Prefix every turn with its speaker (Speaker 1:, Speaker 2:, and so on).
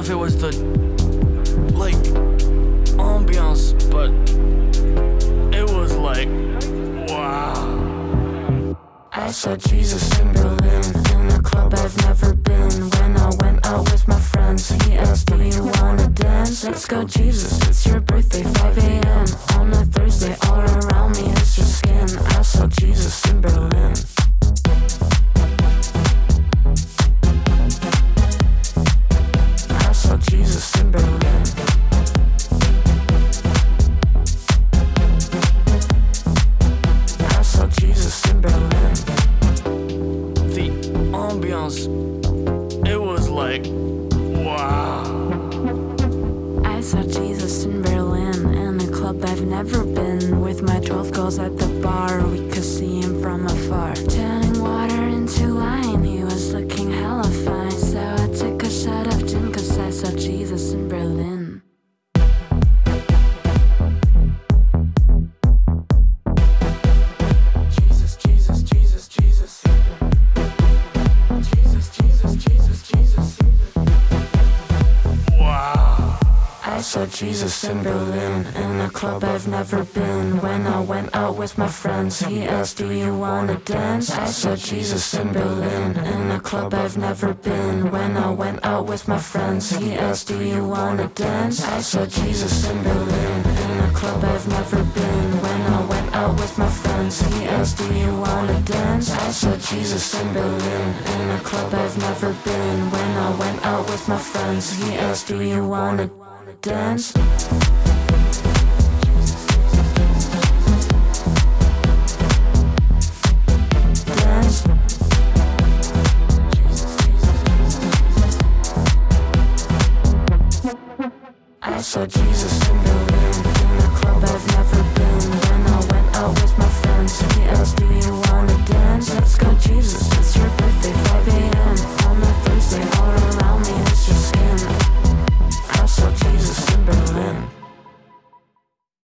Speaker 1: if it was the, like, ambiance, but it was like, wow.
Speaker 2: I saw Jesus in Berlin, in a club I've never been. When I went out with my friends, he asked, do you wanna dance? Let's go Jesus, it's your birthday, 5 a.m. On a Thursday, all around me is your skin. I saw Jesus in Berlin. I saw Jesus in Berlin. I saw Jesus in Berlin.
Speaker 1: The ambiance, it was like, wow.
Speaker 2: I saw Jesus in Berlin, in a club I've never been. With my 12 girls at the bar, we could see him from afar. Turning water into wine, he was looking hella fine. So I took a shot of gin, cause I saw Jesus in Berlin. Jesus, Jesus, Jesus, Jesus. Jesus, Jesus, Jesus, Jesus.
Speaker 1: Wow.
Speaker 2: I saw Jesus in Berlin, in a club I've never been. When I went out with my friends, he asked, do you wanna dance? I saw Jesus in Berlin, in a club I've never been. When I went out with my friends, he asked, do you wanna dance? I saw Jesus in Berlin, in a club I've never been. When I went out with my friends, he asked, do you wanna dance? I saw Jesus in Berlin, in a club I've never been. When I went out with my friends, he asked, do you wanna dance?